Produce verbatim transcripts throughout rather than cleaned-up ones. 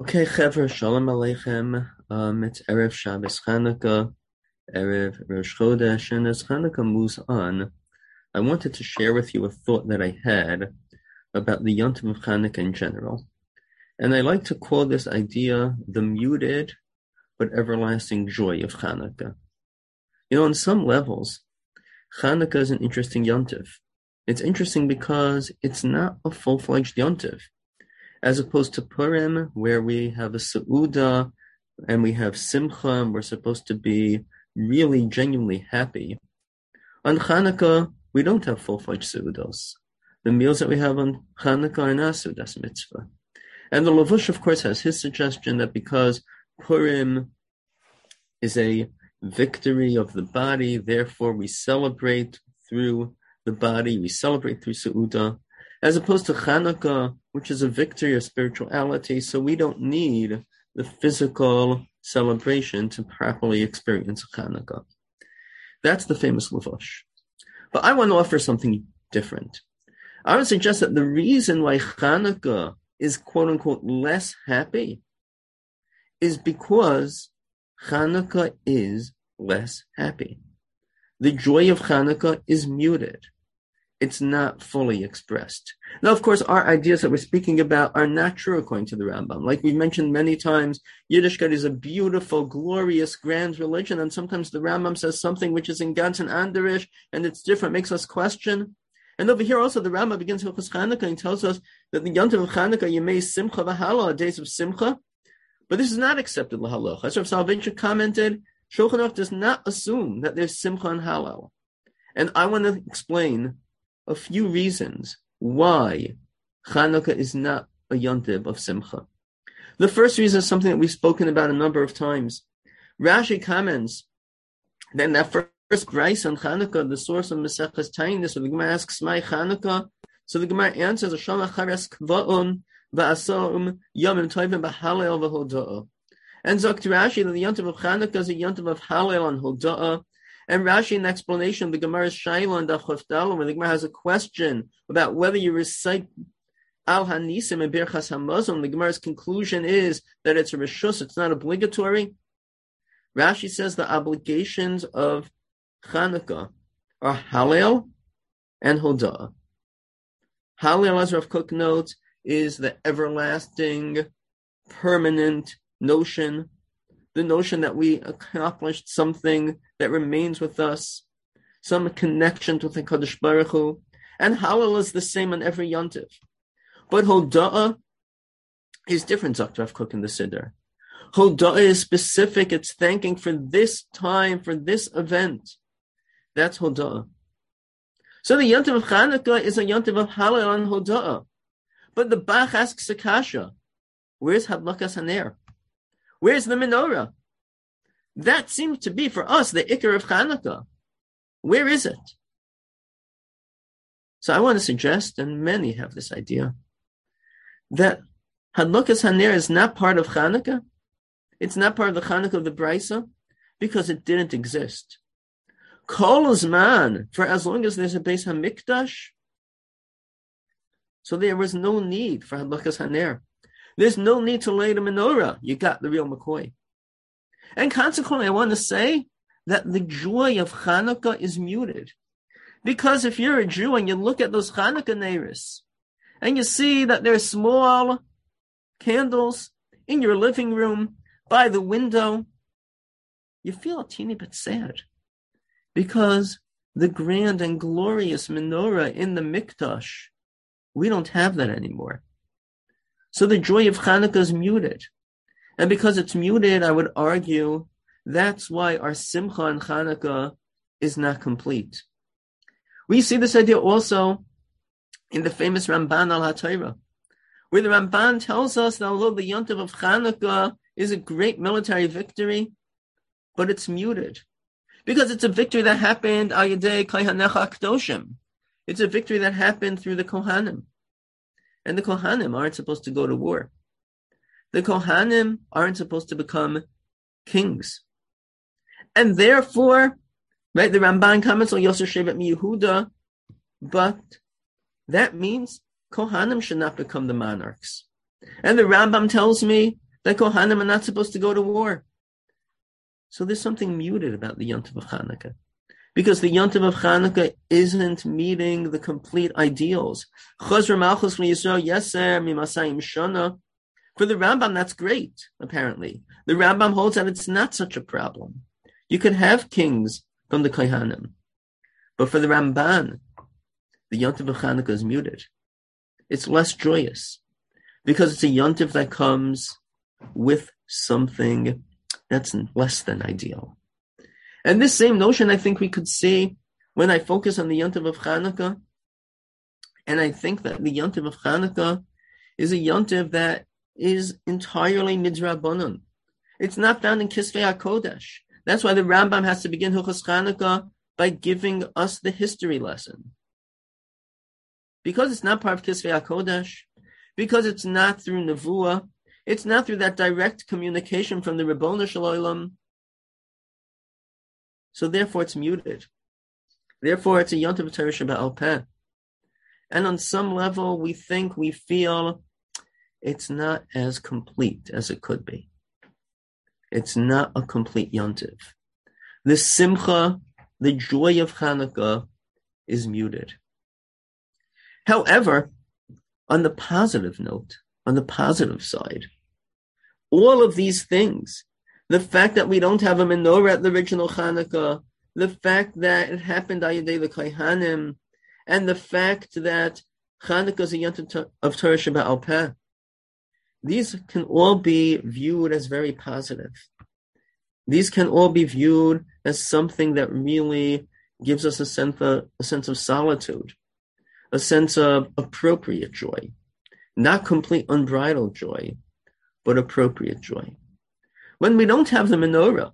Okay, Chevra, Shalom Aleichem. Um, it's Erev Shabbos Chanukah, Erev Rosh Chodesh, and as Chanukah moves on, I wanted to share with you a thought that I had about the Yom Tov of Chanukah in general. And I like to call this idea the muted but everlasting joy of Chanukah. You know, on some levels, Chanukah is an interesting Yom Tov. It's interesting because it's not a full-fledged Yom Tov. As opposed to Purim, where we have a Seudah and we have Simcha, and we're supposed to be really genuinely happy. On Chanukah, we don't have full-fledged Seudos. The meals that we have on Chanukah are not Seudas Mitzvah. And the Lavush, of course, has his suggestion that because Purim is a victory of the body, therefore we celebrate through the body, we celebrate through Seudah, as opposed to Chanukah, which is a victory of spirituality, so we don't need the physical celebration to properly experience Chanukah. That's the famous Lavush. But I want to offer something different. I would suggest that the reason why Chanukah is quote-unquote less happy is because Chanukah is less happy. The joy of Chanukah is muted. It's not fully expressed. Now, of course, our ideas that we're speaking about are not true according to the Rambam. Like we've mentioned many times, Yiddishkeit is a beautiful, glorious, grand religion, and sometimes the Rambam says something which is in Gantz and Anderish, and it's different, makes us question. And over here also, the Rambam begins with Chanukah and tells us that the Yom Tov of Chanukah, Yemei Simcha v'Hala, days of Simcha, but this is not accepted l'halacha. As Rav Soloveitchik commented, Shulchan Aruch does not assume that there's Simcha and Halal. And I want to explain a few reasons why Chanukah is not a Yom Tov of Simcha. The first reason is something that we've spoken about a number of times. Rashi comments that in that first Bryce on Chanukah, the source of Maseches Tainus, where the Gemara asks, "My Chanukah?" So the Gemara answers, "Hashem achares kvaon va'asom yomim tovim b'halel v'hoda'ah." And Zok Rashi that the Yom Tov of Chanukah is a Yom Tov of Halel and Hoda'ah. And Rashi, in the explanation of the Gemara's Shaila and Daf Chaf Daled, where the Gemara has a question about whether you recite Al Hanisim and Birchas Hamazon, the Gemara's conclusion is that it's a Rishus, it's not obligatory. Rashi says the obligations of Chanukah are Halel and Hoda'ah. Halel, as Rav Kook notes, is the everlasting, permanent notion, the notion that we accomplished something that remains with us, some connection to the Kadosh Baruch Hu, and Halal is the same on every Yom Tov. But Hoda'ah is different, Zok Rav Kook in the Siddur. Hoda'ah is specific, it's thanking for this time, for this event. That's Hoda'ah. So the Yom Tov of Chanukah is a Yom Tov of Halal and Hoda'ah. But the Bach asks Akasha, where's Hadlakas Haner? Where's the menorah? That seems to be for us the Ikar of Chanukah. Where is it? So I want to suggest, and many have this idea, that Hadlakas Haner is not part of Chanukah. It's not part of the Chanukah of the Brisa because it didn't exist. Kol Zman, for as long as there's a Beis Hamikdash, so there was no need for Hadlakas Haner. There's no need to light a menorah. You got the real McCoy. And consequently, I want to say that the joy of Chanukah is muted. Because if you're a Jew and you look at those Chanukah neiros, and you see that there's small candles in your living room, by the window, you feel a teeny bit sad. Because the grand and glorious menorah in the Mikdash, we don't have that anymore. So the joy of Chanukah is muted. And because it's muted, I would argue that's why our Simcha in Chanukah is not complete. We see this idea also in the famous Ramban al HaTorah, where the Ramban tells us that although the Yom Tov of Chanukah is a great military victory, but it's muted. Because it's a victory that happened al yedei Kohanecha Kdoshim. It's a victory that happened through the Kohanim. And the Kohanim aren't supposed to go to war. The Kohanim aren't supposed to become kings. And therefore, right, the Ramban comments on Yosef Shevet Yehuda, but that means Kohanim should not become the monarchs. And the Rambam tells me that Kohanim are not supposed to go to war. So there's something muted about the Yontif of Hanukkah, because the Yontif of Hanukkah isn't meeting the complete ideals. Chazra Malchus Yisrael Yeser Mimasayim Shana. For the Rambam, that's great, apparently. The Rambam holds that it's not such a problem. You could have kings from the Kohanim. But for the Ramban, the Yontif of Hanukkah is muted. It's less joyous, because it's a Yontif that comes with something that's less than ideal. And this same notion, I think we could see when I focus on the Yontif of Hanukkah. And I think that the Yontif of Hanukkah is a Yontif that is entirely midrabanan. It's not found in Kisvei HaKodesh. That's why the Rambam has to begin Hilchos Hanukkah by giving us the history lesson. Because it's not part of Kisvei HaKodesh, because it's not through Nevuah, it's not through that direct communication from the Ribono Shel Olam. So therefore it's muted. Therefore it's a Yontif of Torah Sheba'al Peh. And on some level we think, we feel it's not as complete as it could be. It's not a complete Yontif. The Simcha, the joy of Hanukkah, is muted. However, on the positive note, on the positive side, all of these things, the fact that we don't have a menorah at the original Hanukkah, the fact that it happened Ayadei the Kohanim, and the fact that Hanukkah is a Yontif of Torah Sheba'al Peh, these can all be viewed as very positive. These can all be viewed as something that really gives us a sense of, a sense of solitude, a sense of appropriate joy, not complete unbridled joy, but appropriate joy. When we don't have the menorah,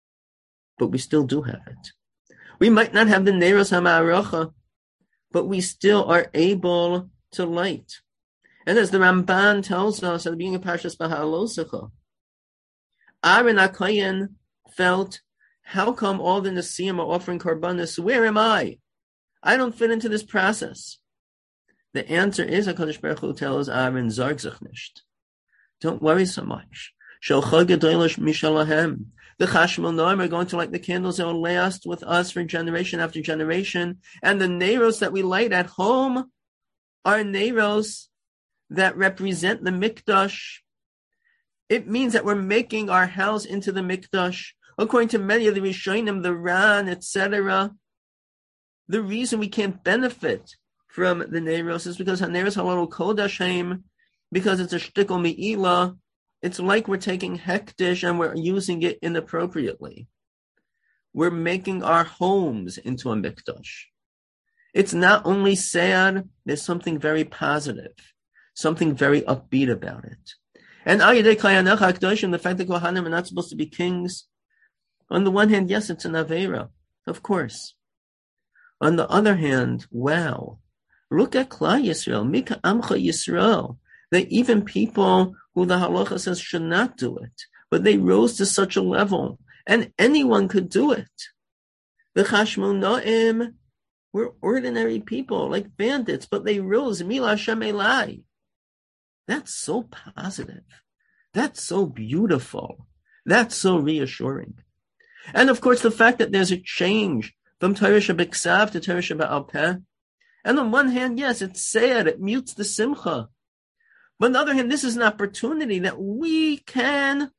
but we still do have it. We might not have the Neiros HaMa'aracha, but we still are able to light. And as the Ramban tells us at the beginning of Parshas Beha'alosecha, Aaron HaKohen felt, how come all the Nesiim are offering Korbanos? Where am I? I don't fit into this process. The answer is, HaKadosh Baruch Hu tells Aaron, Zarg sich nicht. Don't worry so much. Shel Chag Gedolos Mishalahem. The Chashmal Noam are going to light the candles that will last with us for generation after generation. And the Neiros that we light at home are Neiros that represent the Mikdash. It means that we're making our house into the Mikdash. According to many of the Rishonim, the Ran, et cetera, the reason we can't benefit from the Neiros is because HaNeiros Halal Kodesh Haim, because it's a shtickle me'ila. It's like we're taking hektish and we're using it inappropriately. We're making our homes into a mikdash. It's not only sad, there's something very positive, something very upbeat about it. And Ayadei Kayanech HaKadoshim, the fact that Kohanim are not supposed to be kings, on the one hand, yes, it's an Aveira, of course. On the other hand, wow, look at Klal Yisrael, Mika Amcha Yisrael, that even people who the halacha says should not do it, but they rose to such a level, and anyone could do it. The Chashmon Noam were ordinary people, like bandits, but they rose. Mila Hashem Elai. That's so positive. That's so beautiful. That's so reassuring. And of course, the fact that there's a change from Torah Shebiksav to Torah Sheba'al Peh. And on one hand, yes, it's sad, it mutes the simcha. But on the other hand, this is an opportunity that we can,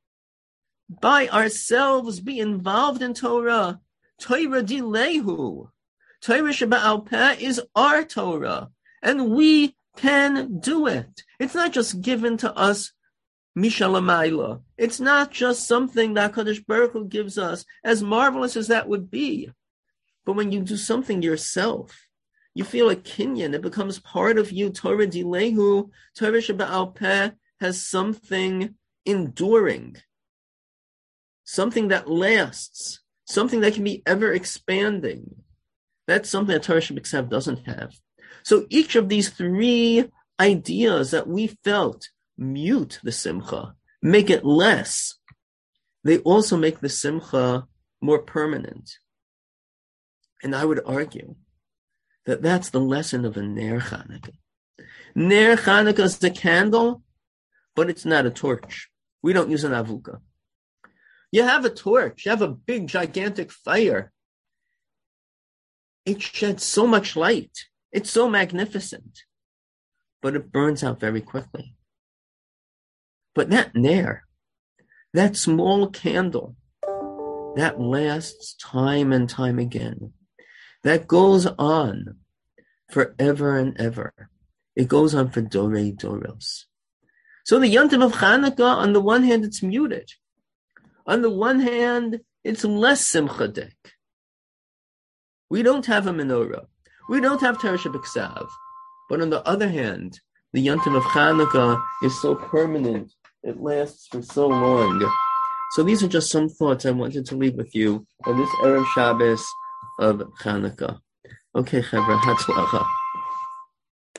by ourselves, be involved in Torah. Torah dilehu. Torah Sheba'al Peh is our Torah. And we can do it. It's not just given to us mishalamayla. It's not just something that HaKadosh Baruch Hu gives us, as marvelous as that would be. But when you do something yourself, you feel a kinyan, it becomes part of you. Torah dilehu, Torah Sheba'al Peh has something enduring, something that lasts, something that can be ever expanding. That's something that Torah Shebiksav doesn't have. So each of these three ideas that we felt mute the simcha, make it less, they also make the simcha more permanent. And I would argue that that's the lesson of a Ner Chanukah. Ner Chanukah is the candle, but it's not a torch. We don't use an avuka. You have a torch. You have a big, gigantic fire. It sheds so much light. It's so magnificent. But it burns out very quickly. But that nair, that small candle, that lasts time and time again. That goes on forever and ever. It goes on for Dorei Doros. So the Yontif of Chanukah, on the one hand, it's muted. On the one hand, it's less simchadik. We don't have a menorah. We don't have Torah Shebiksav. But on the other hand, the Yontif of Chanukah is so permanent. It lasts for so long. So these are just some thoughts I wanted to leave with you on this Erev Shabbos of Chanukah. Okay, Chevra, Hatzlacha.